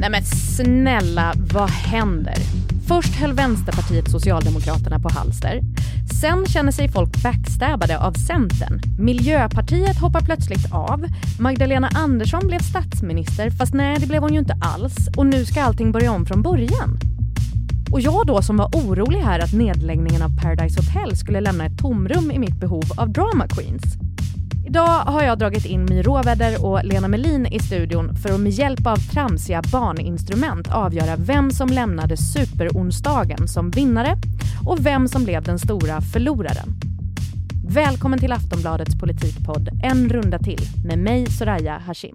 Nej men snälla, vad händer? Först höll Vänsterpartiet Socialdemokraterna på halster. Sen känner sig folk backstabbade av Centern. Miljöpartiet hoppar plötsligt av. Magdalena Andersson blev statsminister, fast nej, det blev hon ju inte alls. Och nu ska allting börja om från början. Och jag då som var orolig här att nedläggningen av Paradise Hotel skulle lämna ett tomrum i mitt behov av drama queens. Idag har jag dragit in My Råväder och Lena Melin i studion för att med hjälp av tramsiga barninstrument avgöra vem som lämnade superonsdagen som vinnare och vem som blev den stora förloraren. Välkommen till Aftonbladets politikpodd En runda till med mig Soraya Hashim.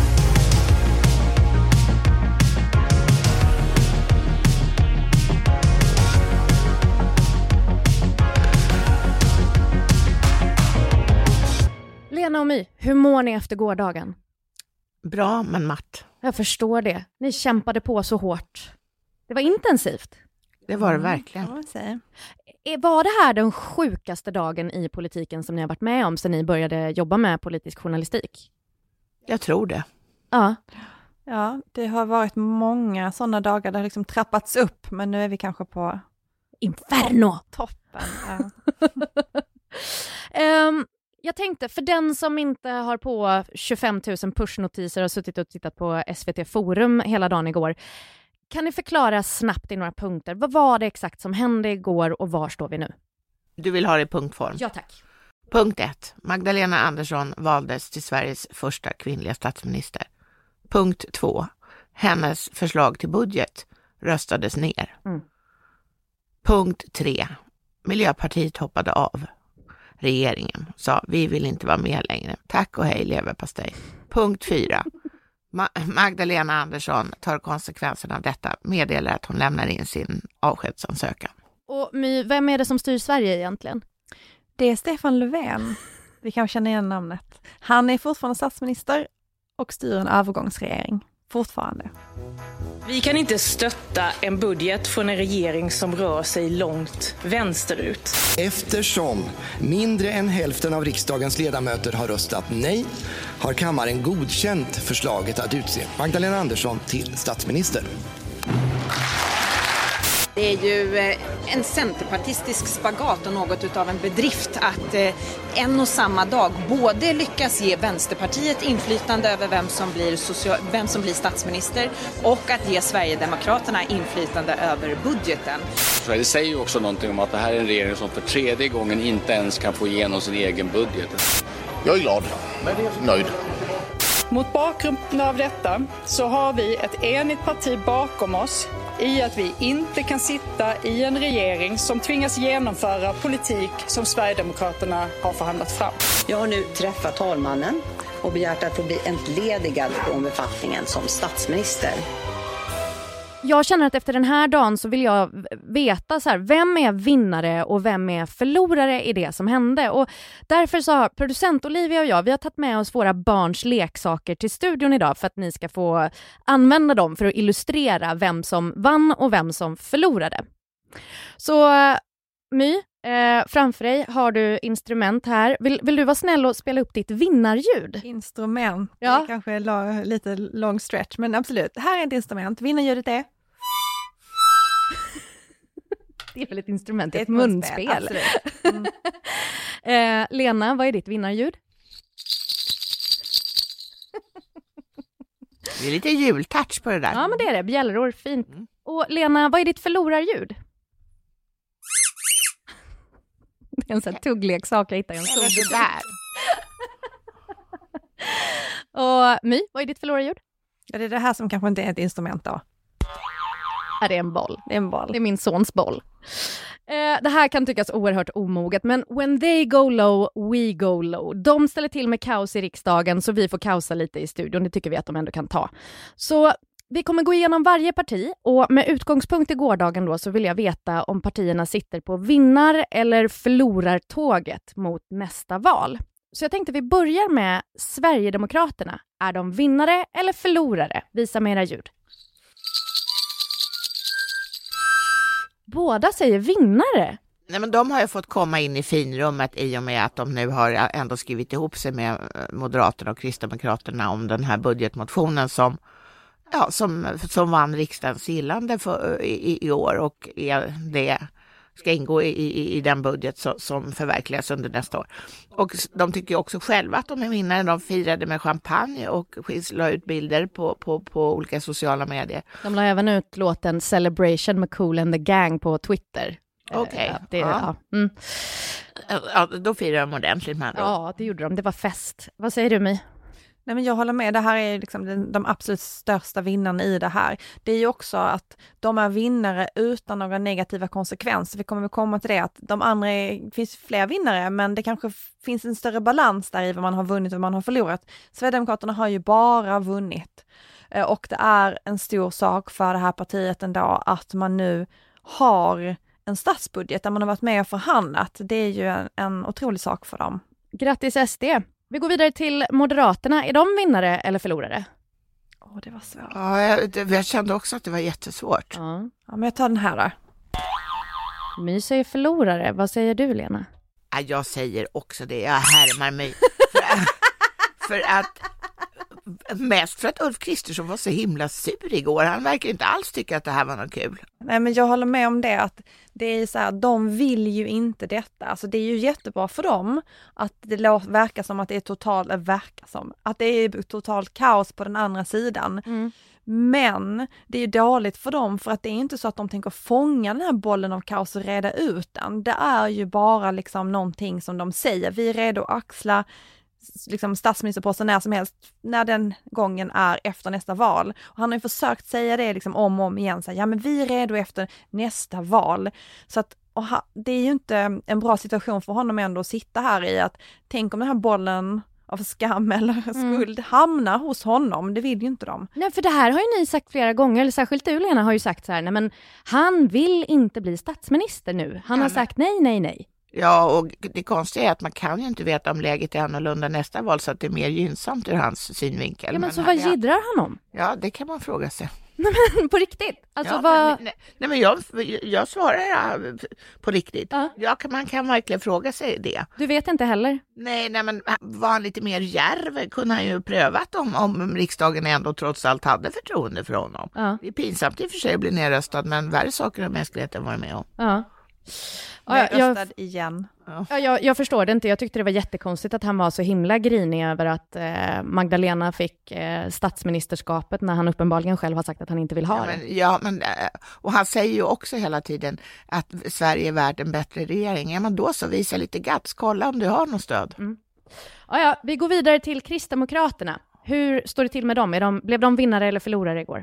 Lena och My, hur mår ni efter gårdagen? Bra, men matt. Jag förstår det. Ni kämpade på så hårt. Det var intensivt. Det var det verkligen. Var det här den sjukaste dagen i politiken som ni har varit med om sedan ni började jobba med politisk journalistik? Jag tror det. Ja. Ja, det har varit många sådana dagar där det liksom trappats upp, men nu är vi kanske på Inferno! Toppen. Ja. Jag tänkte, för den som inte har på 25 000 pushnotiser och suttit och tittat på SVT Forum hela dagen igår, kan ni förklara snabbt i några punkter? Vad var det exakt som hände igår och var står vi nu? Du vill ha det i punktform? Ja, tack. Punkt 1. Magdalena Andersson valdes till Sveriges första kvinnliga statsminister. Punkt 2. Hennes förslag till budget röstades ner. Punkt 3. Miljöpartiet hoppade av. Regeringen sa, vi vill inte vara med längre. Tack och hej leverpastej. Punkt 4. Magdalena Andersson tar konsekvenserna av detta, meddelar att hon lämnar in sin avskedsansökan. Och My, vem är det som styr Sverige egentligen? Det är Stefan Löfven. Vi kan känna igen namnet. Han är fortfarande statsminister och styr en övergångsregering. Fortfarande. Vi kan inte stötta en budget från en regering som rör sig långt vänsterut. Eftersom mindre än hälften av riksdagens ledamöter har röstat nej har kammaren godkänt förslaget att utse Magdalena Andersson till statsminister. Det är ju en centerpartistisk spagat och något utav en bedrift att en och samma dag både lyckas ge Vänsterpartiet inflytande över vem som blir statsminister och att ge Sverigedemokraterna inflytande över budgeten. Det säger ju också någonting om att det här är en regering som för tredje gången inte ens kan få igenom sin egen budget. Jag är glad, nöjd. Mot bakgrund av detta så har vi ett enigt parti bakom oss i att vi inte kan sitta i en regering som tvingas genomföra politik som Sverigedemokraterna har förhandlat fram. Jag har nu träffat talmannen och begärt att få bli entledigad från befattningen som statsminister. Jag känner att efter den här dagen så vill jag veta så här, vem är vinnare och vem är förlorare i det som hände. Och därför så har producent Olivia och jag, vi har tagit med oss våra barns leksaker till studion idag för att ni ska få använda dem för att illustrera vem som vann och vem som förlorade. Så My, framför dig har du instrument här. Vill du vara snäll och spela upp ditt vinnarljud? Instrument, ja. Det kanske är lite long stretch, men absolut. Här är ett instrument, vinnarljudet är... Det är väl ett instrument, ett munspel. Lena, vad är ditt vinnarljud? Det är lite jultouch på det där. Ja, men det är det. Bjällror, fint. Och Lena, vad är ditt förlorarljud? Det är en sån här tuggleksak jag hittar i en sol där. Och My, vad är ditt förlorarljud? Ja, det är det här som kanske inte är ett instrument då. Ja, det är en boll. Det är en boll. Det är min sons boll. Det här kan tyckas oerhört omoget, men when they go low, we go low. De ställer till med kaos i riksdagen så vi får kaosa lite i studion. Det tycker vi att de ändå kan ta. Så vi kommer gå igenom varje parti och med utgångspunkt i gårdagen då så vill jag veta om partierna sitter på vinnar- eller förlorartåget mot nästa val. Så jag tänkte vi börjar med Sverigedemokraterna. Är de vinnare eller förlorare? Visa mera ljud. Båda säger vinnare. Nej, men de har ju fått komma in i finrummet i och med att de nu har ändå skrivit ihop sig med Moderaterna och Kristdemokraterna om den här budgetmotionen som Ja, som vann riksdagens gillande i år och det ska ingå i den budget som förverkligas under nästa år. Och de tycker också själva att de är vinnare. De firade med champagne och la ut bilder på olika sociala medier. De la även ut låten Celebration med Kool and the Gang på Twitter. Okej. Ja. Ja, då firar de ordentligt med det. Ja, det gjorde de. Det var fest. Vad säger du, My? Nej, men jag håller med, det här är liksom de absolut största vinnarna i det här. Det är ju också att de är vinnare utan några negativa konsekvenser. Vi kommer väl komma till det att de andra finns fler vinnare, men det kanske finns en större balans där i vad man har vunnit och vad man har förlorat. Sverigedemokraterna har ju bara vunnit. Och det är en stor sak för det här partiet ändå att man nu har en statsbudget där man har varit med och förhandlat. Det är ju en otrolig sak för dem. Grattis SD! Vi går vidare till Moderaterna. Är de vinnare eller förlorare? Det var svårt. Ja, jag kände också att det var jättesvårt. Ja, men jag tar den här då. My säger förlorare. Vad säger du, Lena? Ja, jag säger också det. Jag härmar mig. Mest för att Ulf Kristersson var så himla sur igår. Han verkar inte alls tycka att det här var något kul. Nej, men jag håller med om det, att det är så här, de vill ju inte detta. Alltså det är ju jättebra för dem att det verkar som att det är att det är totalt kaos på den andra sidan. Mm. Men det är ju dåligt för dem, för att det är inte så att de tänker fånga den här bollen av kaos och reda ut den. Det är ju bara liksom någonting som de säger. Vi är redo att axla liksom statsministerposten när som helst, när den gången är efter nästa val. Och han har ju försökt säga det liksom om och om igen, så här, ja men vi är redo efter nästa val. Så att det är ju inte en bra situation för honom ändå att sitta här i, att tänk om den här bollen av skam eller skuld hamnar hos honom. Det vill ju inte de. Nej, för det här har ju ni sagt flera gånger, eller särskilt du, Lena, har ju sagt så här, nej men han vill inte bli statsminister nu. Han har sagt nej. Ja, och det konstiga är att man kan ju inte veta om läget är annorlunda nästa val, så att det är mer gynnsamt ur hans synvinkel. Ja, men så vad jiddrar han om? Ja, det kan man fråga sig. Nej, men på riktigt? Alltså, ja, men jag svarar på riktigt. Man kan verkligen fråga sig det. Du vet inte heller? Nej, men var han lite mer djärv kunde han ju prövat om riksdagen ändå trots allt hade förtroende för honom. Ja. Det är pinsamt i och för sig att bli nedröstad, men värre saker har mänskligheten varit med om. Ja. Röstad igen. Ja, jag förstår det inte. Jag tyckte det var jättekonstigt att han var så himla grinig över att Magdalena fick statsministerskapet när han uppenbarligen själv har sagt att han inte vill ha det. Och han säger ju också hela tiden att Sverige är värd en bättre regering. Ja, men då så visa lite guts. Kolla om du har något stöd. Mm. Ja, vi går vidare till Kristdemokraterna. Hur står det till med dem? Blev de vinnare eller förlorare igår?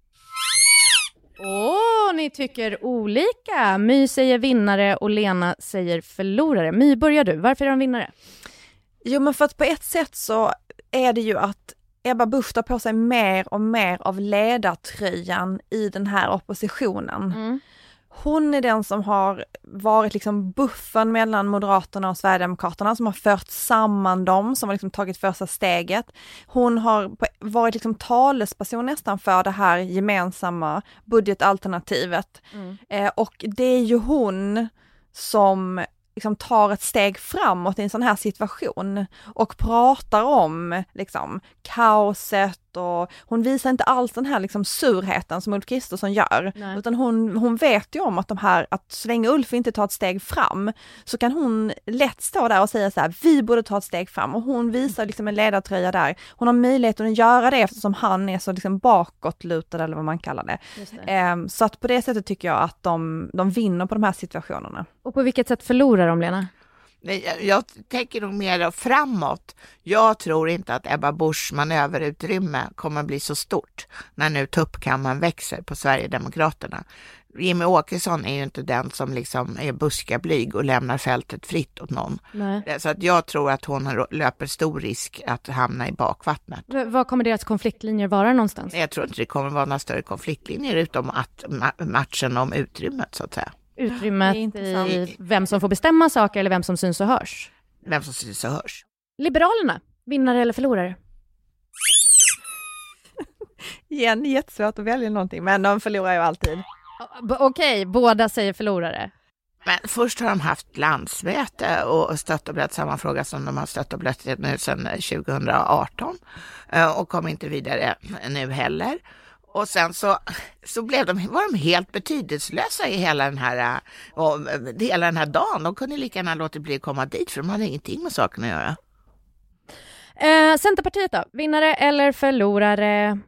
Ni tycker olika. My säger vinnare och Lena säger förlorare. My, börjar du. Varför är de vinnare? Jo, men för att på ett sätt så är det ju att Ebba Busch tar på sig mer och mer av ledartröjan i den här oppositionen. Mm. Hon är den som har varit liksom buffen mellan Moderaterna och Sverigedemokraterna, som har fört samman dem, som har liksom tagit första steget. Hon har varit liksom talesperson nästan för det här gemensamma budgetalternativet. Och det är ju hon som liksom tar ett steg framåt i en sån här situation och pratar om liksom kaoset, och hon visar inte alls den här liksom surheten som Ulf Kristersson gör. Nej. Utan hon vet ju om att så länge Ulf inte tar ett steg fram så kan hon lätt stå där och säga så här: vi borde ta ett steg fram, och hon visar liksom en ledartröja där. Hon har möjlighet att göra det eftersom han är så liksom bakåtlutad, eller vad man kallar det. Så att på det sättet tycker jag att de vinner på de här situationerna. Och på vilket sätt förlorar de, Lena? Jag tänker nog mer framåt. Jag tror inte att Ebba Buschs manöverutrymme kommer att bli så stort när nu tuppkammaren växer på Sverigedemokraterna. Jimmie Åkesson är ju inte den som liksom är buskablyg och lämnar fältet fritt åt någon. Nej. Så att jag tror att hon löper stor risk att hamna i bakvattnet. Vad kommer deras konfliktlinjer vara någonstans? Jag tror inte det kommer vara några större konfliktlinjer utom att matchen om utrymmet, så att säga. Utrymmet i vem som får bestämma saker eller vem som syns och hörs? Vem som syns och hörs. Liberalerna, vinnare eller förlorare? Igen, jättesvårt att välja någonting, men de förlorar ju alltid. Okej, båda säger förlorare. Men först har de haft landsmöte och stött och blött samma fråga som de har stött och blött nu sedan 2018 och kom inte vidare nu heller. Och sen så var de helt betydelselösa i hela den här dagen. De kunde lika gärna låta bli att komma dit för de hade ingenting med saken att göra. Centerpartiet då? Vinnare eller förlorare?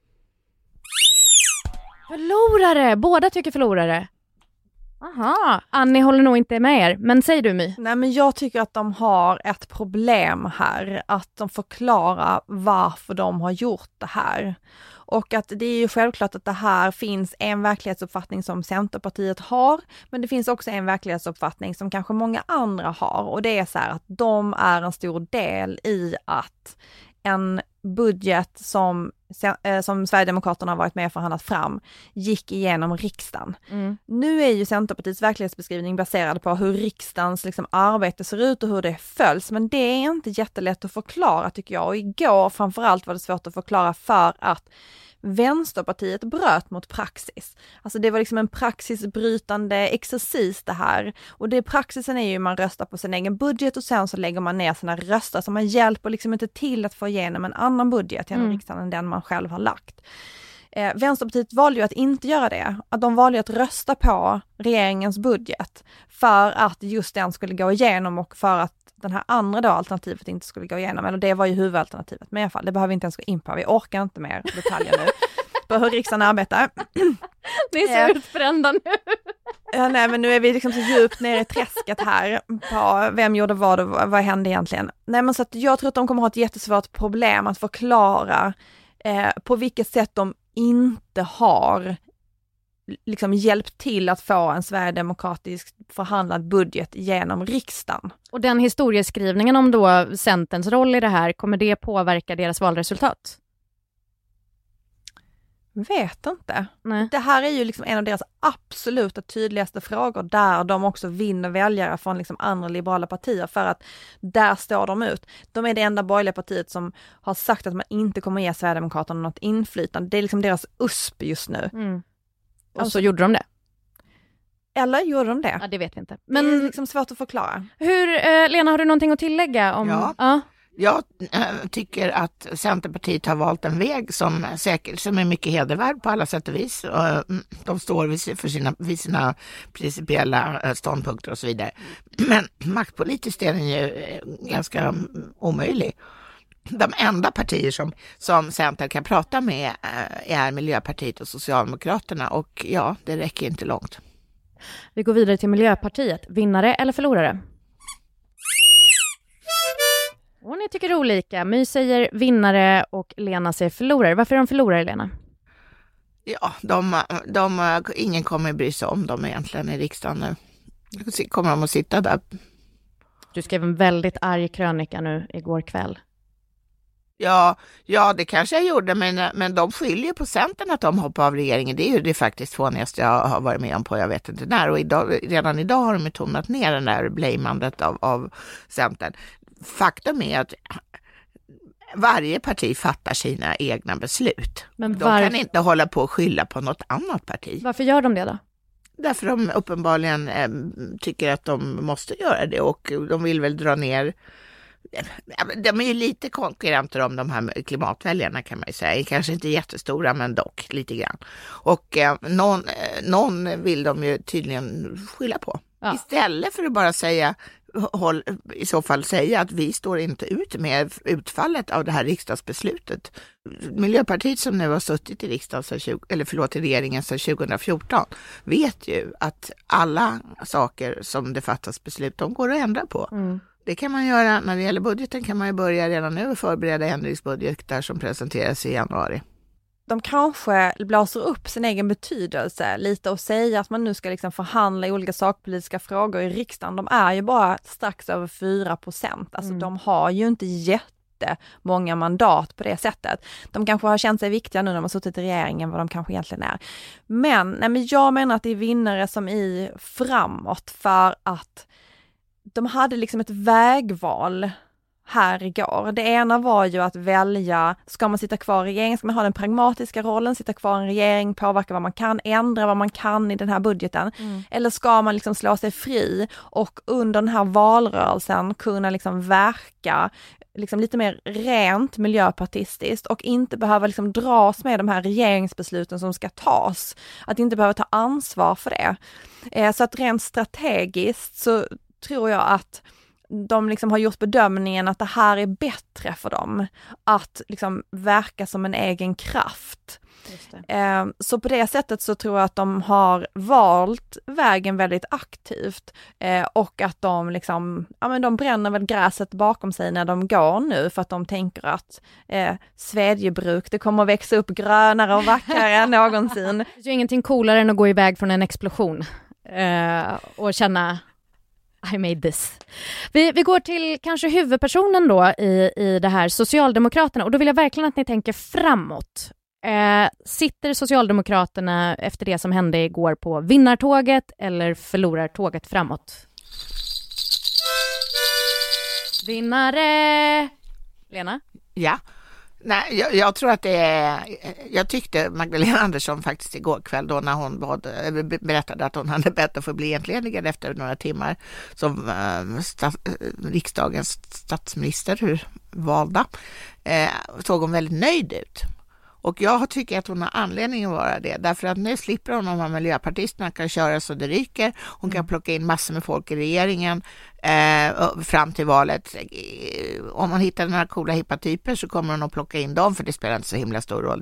Förlorare! Båda tycker förlorare. Aha, Annie håller nog inte med er. Men säg du, My. Nej, men jag tycker att de har ett problem här. Att de förklarar varför de har gjort det här. Och att det är ju självklart att det här finns en verklighetsuppfattning som Centerpartiet har. Men det finns också en verklighetsuppfattning som kanske många andra har. Och det är så här att de är en stor del i att en budget som Sverigedemokraterna har varit med och förhandlat fram gick igenom riksdagen. Nu är ju Centerpartiets verklighetsbeskrivning baserad på hur riksdagens arbete ser ut och hur det följs, men det är inte jättelätt att förklara tycker jag. Och igår framförallt var det svårt att förklara för att Vänsterpartiet bröt mot praxis. Alltså det var en praxisbrytande exercis det här. Och det praxisen är ju man röstar på sin egen budget och sen så lägger man ner sina röster. Så man hjälper inte till att få igenom en annan budget genom riksdagen än den man själv har lagt. Vänsterpartiet valde ju att inte göra det. Att de valde att rösta på regeringens budget för att just den skulle gå igenom och för att den här andra alternativet inte skulle gå igenom. Eller det var ju huvudalternativet. Men i alla fall, det behöver vi inte ens gå in på. Vi orkar inte mer detaljer nu på hur riksdagen arbetar. Ni är så utbrända nu. Nej, men nu är vi så djupt ner i träsket här på vem gjorde vad och vad hände egentligen. Nej, men så att jag tror att de kommer ha ett jättesvårt problem att förklara på vilket sätt de inte har hjälpt till att få en sverigedemokratisk förhandlad budget genom riksdagen. Och den historieskrivningen om då Centerns roll i det här, kommer det påverka deras valresultat? Vet inte. Nej. Det här är ju en av deras absoluta tydligaste frågor där de också vinner väljare från andra liberala partier för att där står de ut. De är det enda borgerliga partiet som har sagt att man inte kommer ge Sverigedemokraterna något inflytande. Det är deras USP just nu. Och så gjorde de det. Eller gjorde de det? Ja, det vet vi inte. Men det är svårt att förklara. Lena, har du någonting att tillägga om... Ja. Jag tycker att Centerpartiet har valt en väg som är mycket hedervärd på alla sätt och vis. De står vid sina principiella ståndpunkter och så vidare. Men maktpolitiskt är den ju ganska omöjlig. De enda partier som Centern kan prata med är Miljöpartiet och Socialdemokraterna, och ja, det räcker inte långt. Vi går vidare till Miljöpartiet. Vinnare eller förlorare? Och ni tycker olika. My säger vinnare och Lena säger förlorare. Varför är de förlorare, Lena? Ja, ingen kommer bry sig om dem egentligen i riksdagen nu. Kommer de att sitta där? Du skrev en väldigt arg krönika nu igår kväll. Ja, det kanske jag gjorde, men de skyller på Centern att de hoppar av regeringen. Det är ju det faktiskt fånigaste jag har varit med om på, jag vet inte när. Och redan idag har de tonat ner den där blamandet av Centern. Faktum är att varje parti fattar sina egna beslut. Men de kan inte hålla på och skylla på något annat parti. Varför gör de det då? Därför de uppenbarligen tycker att de måste göra det, och de vill väl dra ner. De är ju lite konkurrenter om de här klimatväljarna, kan man ju säga. Kanske inte jättestora, men dock lite grann. Och någon vill de ju tydligen skylla på. Ja. Istället för att bara säga att vi står inte ut med utfallet av det här riksdagsbeslutet. Miljöpartiet, som nu har suttit i i regeringen sedan 2014, vet ju att alla saker som det fattas beslut om går att ändra på. Det kan man göra när det gäller budgeten, kan man ju börja redan nu och förbereda ändringsbudgetar som presenteras i januari. De kanske blåser upp sin egen betydelse lite och säger att man nu ska förhandla i olika sakpolitiska frågor i riksdagen. De är ju bara strax över 4%. Alltså de har ju inte jättemånga mandat på det sättet. De kanske har känt sig viktiga nu när de har suttit i regeringen vad de kanske egentligen är. Men jag menar att det är vinnare som är framåt, för att de hade ett vägval här igår. Det ena var ju att välja, ska man sitta kvar i regeringen, ska man ha den pragmatiska rollen, sitta kvar i en regering, påverka vad man kan, ändra vad man kan i den här budgeten, eller ska man slå sig fri och under den här valrörelsen kunna verka liksom lite mer rent miljöpartistiskt och inte behöva liksom dras med de här regeringsbesluten som ska tas. Att inte behöva ta ansvar för det. Så att rent strategiskt så tror jag att de liksom har gjort bedömningen att det här är bättre för dem. Att liksom verka som en egen kraft. Så på det sättet så tror jag att de har valt vägen väldigt aktivt och att de liksom, ja men de bränner väl gräset bakom sig när de går nu för att de tänker att Svedjebruk, det kommer att växa upp grönare och vackrare än någonsin. Det är ingenting coolare än att gå iväg från en explosion och känna I made this. Vi går till kanske huvudpersonen då i det här, Socialdemokraterna, och då vill jag verkligen att ni tänker framåt. Sitter Socialdemokraterna efter det som hände igår på vinnartåget eller förlorartåget framåt? Vinnare! Lena? Ja. Nej, jag tror att det är... Jag tyckte Magdalena Andersson faktiskt igår kväll då när hon berättade att hon hade bett att få bli entledigad efter några timmar som riksdagens statsminister valda, såg hon väldigt nöjd ut. Och jag tycker att hon har anledning att vara det. Därför att nu slipper hon de här miljöpartisterna, kan köra så det ryker. Hon kan plocka in massor med folk i regeringen fram till valet. Om man hittar några coola hippa typer så kommer hon att plocka in dem, för det spelar inte så himla stor roll.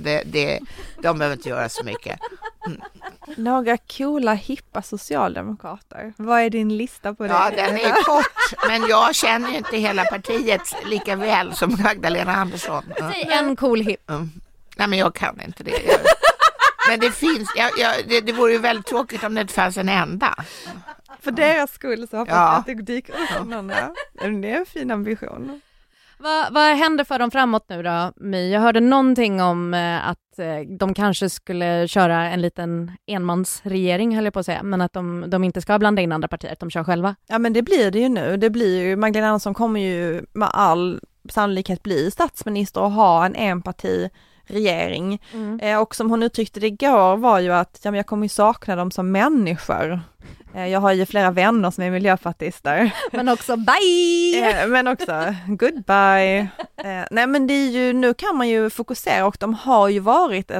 De behöver inte göra så mycket. Några coola hippa socialdemokrater. Vad är din lista på det? Ja, den är kort, men jag känner ju inte hela partiet lika väl som Magdalena Andersson. Säg en cool hipp. Nej, men jag kan inte det. Men det finns, det vore ju väldigt tråkigt om det inte fanns en enda. För deras skull så hoppas jag att det dyker upp någon. Det är en fin ambition. Vad händer för dem framåt nu då, My? Jag hörde någonting om att de kanske skulle köra en liten enmansregering, höll jag på att säga, men att de inte ska blanda in andra partier, att de kör själva. Ja, men det blir det ju nu. Det blir ju, Magdalena Andersson kommer ju med all sannolikhet bli statsminister och ha en enpartiregering. Och som hon uttryckte det igår var ju att jag kommer ju sakna dem som människor. Jag har ju flera vänner som är miljöpartister. Men också bye! Men också goodbye. Nej, men det är ju, nu kan man ju fokusera, och de har ju varit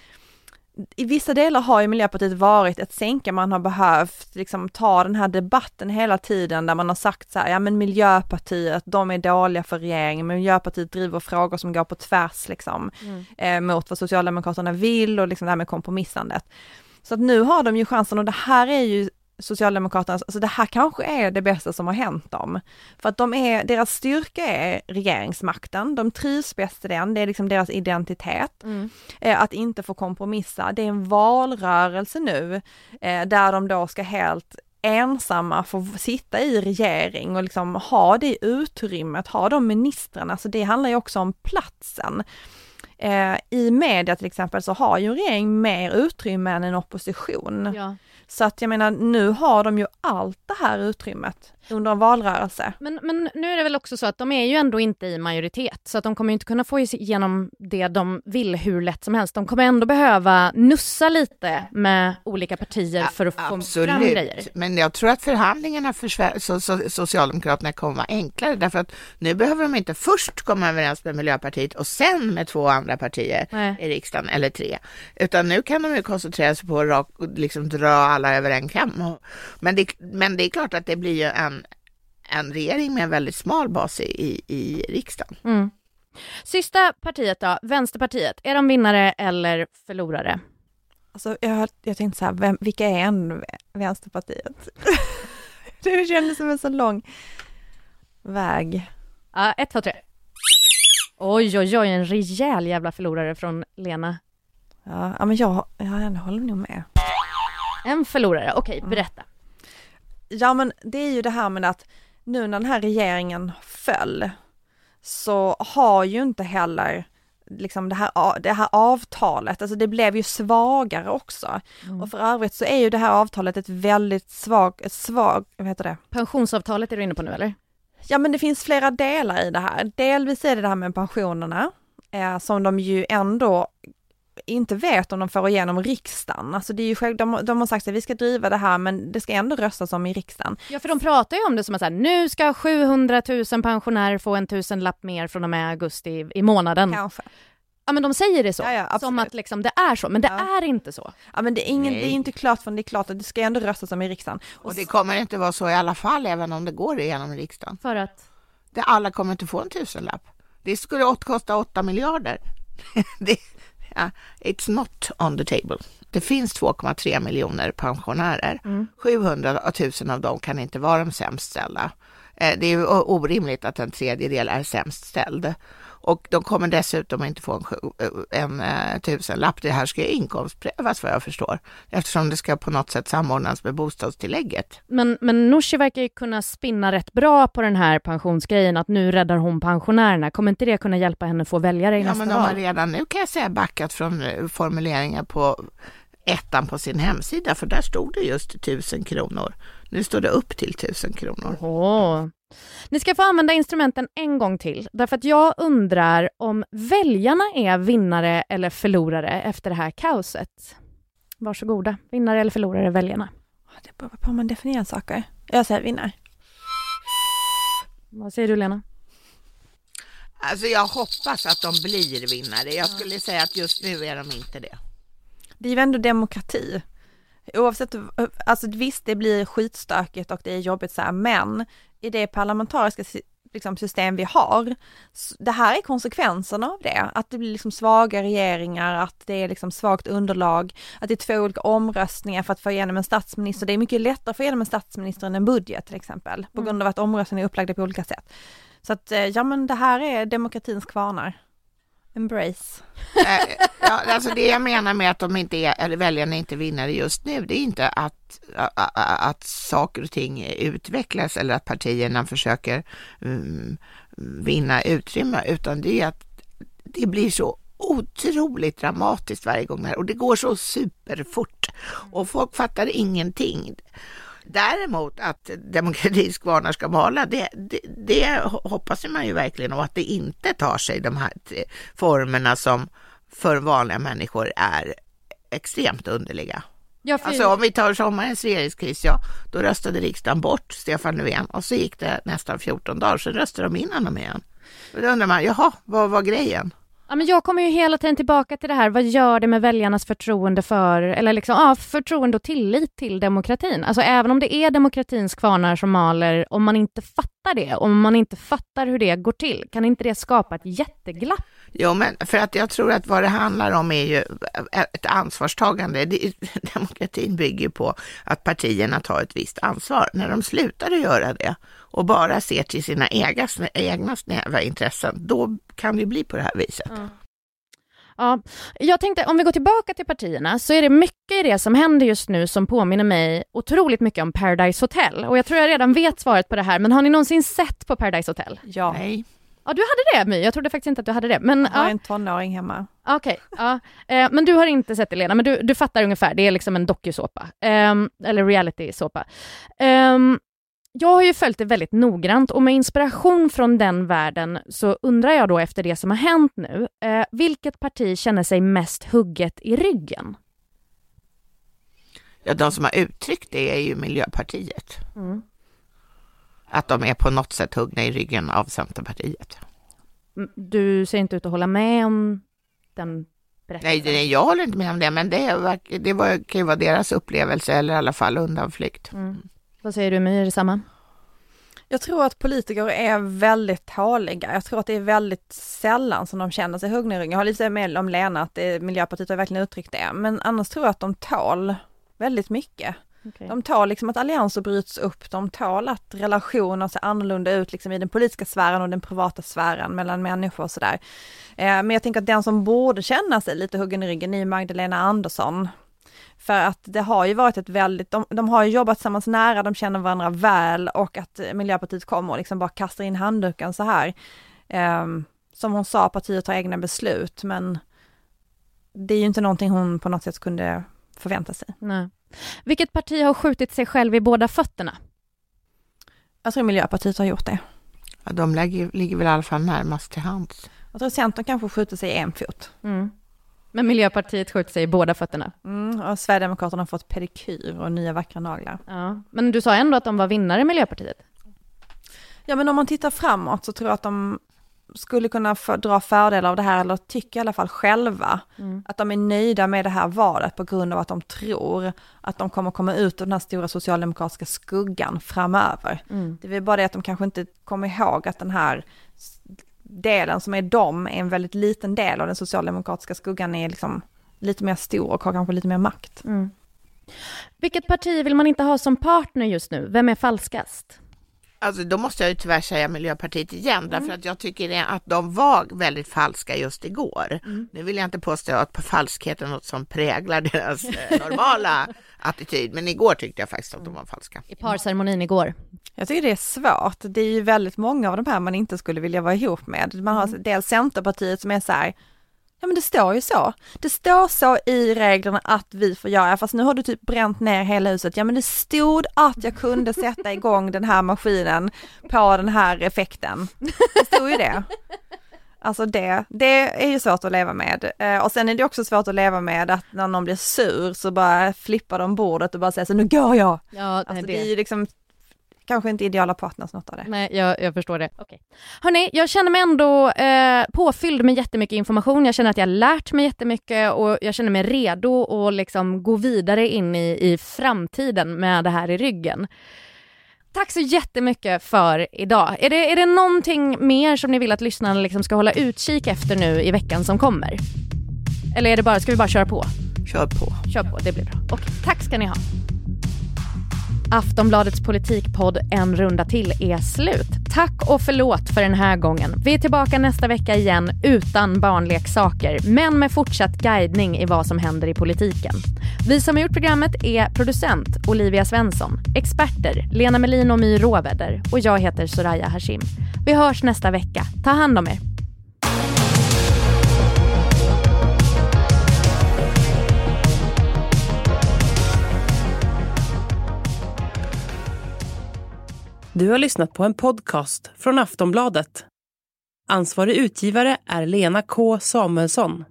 i vissa delar har ju Miljöpartiet varit ett sänke. Man har behövt liksom ta den här debatten hela tiden där man har sagt så här, ja men Miljöpartiet, de är dåliga för regeringen. Miljöpartiet driver frågor som går på tvärs liksom, mot vad Socialdemokraterna vill och liksom det här med kompromissandet. Så att nu har de ju chansen, och det här är ju Socialdemokraternas, alltså det här kanske är det bästa som har hänt dem. För att deras styrka är regeringsmakten, de trivs bäst i den, det är liksom deras identitet. Att inte få kompromissa, det är en valrörelse nu där de då ska helt ensamma få sitta i regering och liksom ha det utrymmet, ha de ministrarna, så det handlar ju också om platsen. I media till exempel så har ju en regering mer utrymme än en opposition. Ja. Så att jag menar, nu har de ju allt det här utrymmet under en valrörelse. Men nu är det väl också så att de är ju ändå inte i majoritet, så att de kommer inte kunna få igenom det de vill hur lätt som helst. De kommer ändå behöva nussa lite med olika partier för att få fram grejer. Men jag tror att förhandlingarna för Socialdemokraterna kommer vara enklare, därför att nu behöver de inte först komma överens med Miljöpartiet och sen med 2 andra partier i riksdagen, eller 3. Utan nu kan de ju koncentrera sig på att liksom dra alla över en kam. Men det är klart att det blir ju en regering med en väldigt smal bas i riksdagen. Sista partiet då, Vänsterpartiet. Är de vinnare eller förlorare? Alltså, jag tänkte så här, vilka är en Vänsterpartiet? Det kändes som en så lång väg. 1, 2, 3. Oj, en rejäl jävla förlorare från Lena. Ja, men jag håller nog med. En förlorare, okej, berätta. Ja, men det är ju det här med att nu när den här regeringen föll så har ju inte heller liksom det här avtalet, alltså det blev ju svagare också. Och för övrigt så är ju det här avtalet ett väldigt svagt, vad heter det? Pensionsavtalet är du inne på nu, eller? Ja, men det finns flera delar i det här. Delvis är det här med pensionerna som de ju ändå inte vet om de får igenom riksdagen. Alltså det är ju själv, de har sagt att vi ska driva det här, men det ska ändå röstas om i riksdagen. Ja, för de pratar ju om det som att så här, nu ska 700 000 pensionärer få en 1000-lapp mer från och med augusti i månaden. Kanske. Ja, men de säger det så. Ja, som att liksom, det är så, men det är inte så. Ja, men det är inte klart, för det är klart att det ska ändå röstas om i riksdagen. Och det kommer inte vara så i alla fall, även om det går igenom riksdagen. För att? Alla kommer inte få en 1000-lapp. Det skulle kosta 8 miljarder. It's not on the table. Det finns 2,3 miljoner pensionärer. 700 000 av dem kan inte vara de sämst ställda. Det är ju orimligt att en tredjedel är sämst ställd. Och de kommer dessutom inte få en 1000-lapp. Det här ska inkomstprövas, vad jag förstår. Eftersom det ska på något sätt samordnas med bostadstillägget. Men Nooshi verkar ju kunna spinna rätt bra på den här pensionsgrejen. Att nu räddar hon pensionärerna. Kommer inte det kunna hjälpa henne att få väljare i nästa val? Ja, men de har redan nu, kan jag säga, backat från formuleringar på ettan på sin hemsida. För där stod det just 1000 kronor. Nu står det upp till 1000 kronor. Ni ska få använda instrumenten en gång till. Därför att jag undrar om väljarna är vinnare eller förlorare efter det här kaoset. Varsågoda. Vinnare eller förlorare väljarna? Det beror på hur man definierar saker. Jag säger vinnare. Vad säger du, Lena? Alltså jag hoppas att de blir vinnare. Jag skulle säga att just nu är de inte det. Det är ju ändå demokrati. Oavsett, alltså visst, det blir skitstökigt och det är jobbigt så här, men i det parlamentariska liksom, system vi har, det här är konsekvenserna av det. Att det blir liksom svaga regeringar, att det är liksom svagt underlag, att det är 2 olika omröstningar för att få igenom en statsminister. Det är mycket lättare att få igenom en statsminister än en budget till exempel, på grund av att omröstningarna är upplagda på olika sätt. Så att, ja men det här är demokratins kvarnar. Embrace. Alltså det jag menar med att de inte är, eller väljarna inte vinner just nu, det är inte att saker och ting utvecklas eller att partierna försöker vinna utrymme, utan det är att det blir så otroligt dramatiskt varje gång här, och det går så superfort och folk fattar ingenting. Däremot att demokratins kvarnar ska mala, det hoppas man ju verkligen, och att det inte tar sig de här formerna som för vanliga människor är extremt underliga. Alltså om vi tar sommarens regeringskris, då röstade riksdagen bort Stefan Löfven och så gick det nästan 14 dagar, så röstade de in honom igen. Och då undrar man, vad var grejen? Ja, men jag kommer ju hela tiden tillbaka till det här. Vad gör det med väljarnas förtroende förtroende och tillit till demokratin? Alltså även om det är demokratins kvarnar som maler, om man inte fattar det, om man inte fattar hur det går till, kan inte det skapa ett jätteglapp? Jo, men för att jag tror att vad det handlar om är ju ett ansvarstagande. Demokratin bygger på att partierna tar ett visst ansvar. När de slutar att göra det och bara ser till sina egna snäva intressen, då kan det bli på det här viset. Ja, jag tänkte, om vi går tillbaka till partierna, så är det mycket i det som händer just nu som påminner mig otroligt mycket om Paradise Hotel. Och jag tror jag redan vet svaret på det här, men har ni någonsin sett på Paradise Hotel? Ja. Nej. Ja, du hade det, My. Jag trodde faktiskt inte att du hade det. Men, jag har en tonåring hemma. Okej, ja. Men du har inte sett det, Lena. Men du fattar ungefär, det är liksom en dokusåpa. Eller reality-såpa. Jag har ju följt det väldigt noggrant, och med inspiration från den världen så undrar jag då efter det som har hänt nu, vilket parti känner sig mest hugget i ryggen? Ja, de som har uttryckt det är ju Miljöpartiet. Att de är på något sätt huggna i ryggen av Centerpartiet. Du ser inte ut att hålla med om den berättelsen? Nej, jag håller inte med om det, men det kan ju vara deras upplevelse, eller i alla fall undanflykt. Vad säger du, My? Är det samma? Jag tror att politiker är väldigt tåliga. Jag tror att det är väldigt sällan som de känner sig huggna i ryggen. Jag har lite med om Lena att Miljöpartiet har verkligen uttryckt det. Men annars tror jag att de tål väldigt mycket. Okay. De tål liksom att allianser bryts upp. De tål att relationer ser annorlunda ut liksom i den politiska sfären och den privata sfären mellan människor och sådär. Men jag tänker att den som borde känna sig lite huggen i ryggen är Magdalena Andersson. För att det har ju varit ett väldigt, de har ju jobbat tillsammans nära, de känner varandra väl, och att Miljöpartiet kommer och liksom bara kastar in handduken så här. Som hon sa, partiet tar egna beslut, men det är ju inte någonting hon på något sätt kunde förvänta sig. Nej. Vilket parti har skjutit sig själv i båda fötterna? Jag tror Miljöpartiet har gjort det. Ja, de ligger väl i alla fall närmast till hands. Jag tror Centern kanske skjuter sig i en fot. Men Miljöpartiet skjuter sig i båda fötterna. Och Sverigedemokraterna har fått pedikyr och nya vackra naglar. Ja. Men du sa ändå att de var vinnare i Miljöpartiet. Ja, men om man tittar framåt så tror jag att de skulle kunna dra fördel av det här, eller tycker i alla fall själva att de är nöjda med det här valet på grund av att de tror att de kommer komma ut ur den här stora socialdemokratiska skuggan framöver. Det är väl bara det att de kanske inte kommer ihåg att den här delen som är är en väldigt liten del av den socialdemokratiska skuggan, är liksom lite mer stor och har kanske lite mer makt. Vilket parti vill man inte ha som partner just nu? Vem är falskast? Alltså då måste jag ju tyvärr säga Miljöpartiet igen, därför att jag tycker att de var väldigt falska just igår. Nu vill jag inte påstå att falskheten är något som präglar deras normala attityd, men igår tyckte jag faktiskt att de var falska. I parceremonin igår. Jag tycker det är svårt. Det är ju väldigt många av de här man inte skulle vilja vara ihop med. Man har dels Centerpartiet som är så här, ja men det står ju så. Det står så i reglerna att vi får göra, fast nu har du typ bränt ner hela huset. Ja men det stod att jag kunde sätta igång den här maskinen på den här effekten. Det stod ju det. Alltså det är ju svårt att leva med. Och sen är det också svårt att leva med att när någon blir sur så bara flippar de bordet och bara säger så nu går jag. Ja, alltså, det är ju liksom kanske inte ideala partners något av det. Nej, jag förstår det. Okay. Hörrni, jag känner mig ändå påfylld med jättemycket information. Jag känner att jag har lärt mig jättemycket och jag känner mig redo att liksom gå vidare in i framtiden med det här i ryggen. Tack så jättemycket för idag. Är det någonting mer som ni vill att lyssnarna liksom ska hålla utkik efter nu i veckan som kommer? Eller är det bara, ska vi bara köra på? Kör på, det blir bra. Okej, tack ska ni ha. Aftonbladets politikpodd En runda till är slut. Tack och förlåt för den här gången. Vi är tillbaka nästa vecka igen utan barnleksaker, men med fortsatt guidning i vad som händer i politiken. Vi som har gjort programmet är producent Olivia Svensson, experter Lena Melin och My Råväder och jag heter Soraya Hashim. Vi hörs nästa vecka. Ta hand om er. Du har lyssnat på en podcast från Aftonbladet. Ansvarig utgivare är Lena K. Samuelsson.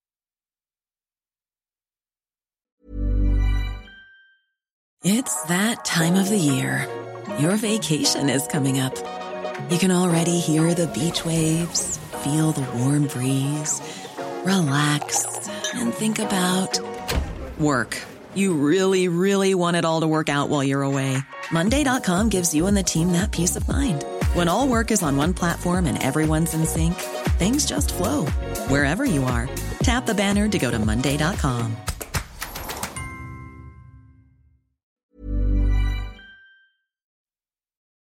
It's that time of the year. Your vacation is coming up. You can already hear the beach waves, feel the warm breeze, relax and think about work. You really, really want it all to work out while you're away. Monday.com gives you and the team that peace of mind. When all work is on one platform and everyone's in sync, things just flow. Wherever you are, tap the banner to go to Monday.com.